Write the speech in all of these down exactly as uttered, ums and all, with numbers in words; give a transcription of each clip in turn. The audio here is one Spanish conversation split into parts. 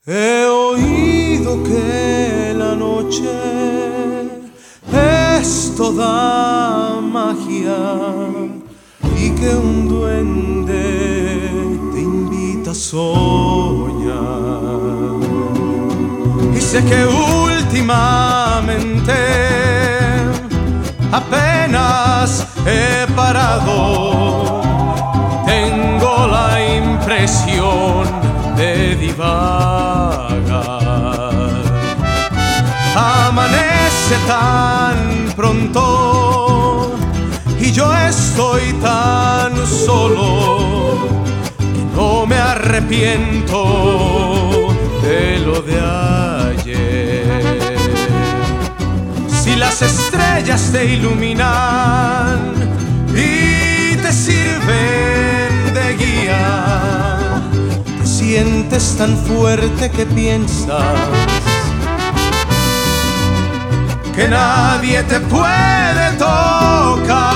He oído que la noche es toda magia y que un duende te invita a soñar. Y sé que últimamente apenas he parado, tengo la impresión de divagar. Amanece tan pronto y yo estoy tan solo que no me arrepiento de lo de ayer. Si las estrellas te iluminan y te sirven de guía, te sientes tan fuerte que piensas que nadie te puede tocar.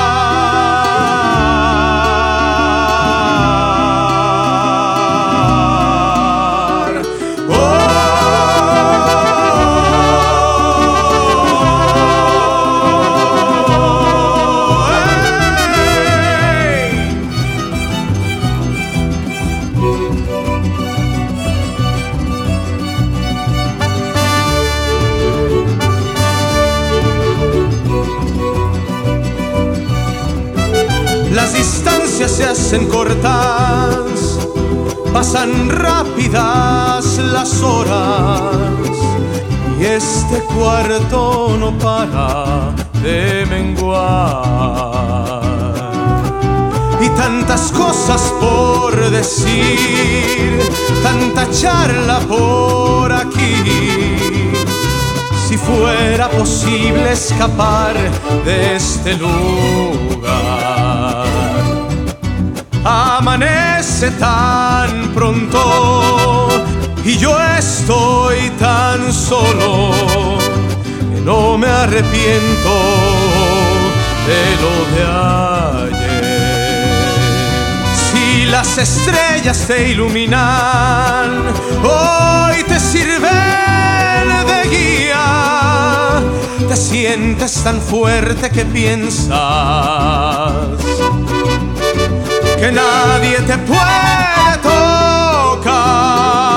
Las distancias se hacen cortas, pasan rápidas las horas y este cuarto no para de menguar. Y tantas cosas por decir, tanta charla por aquí. Si fuera posible escapar de este lugar. Amanece tan pronto y yo estoy tan solo que no me arrepiento de lo de ayer. Si las estrellas te iluminan, hoy te sirven de guía, te sientes tan fuerte que piensas que nadie te puede tocar.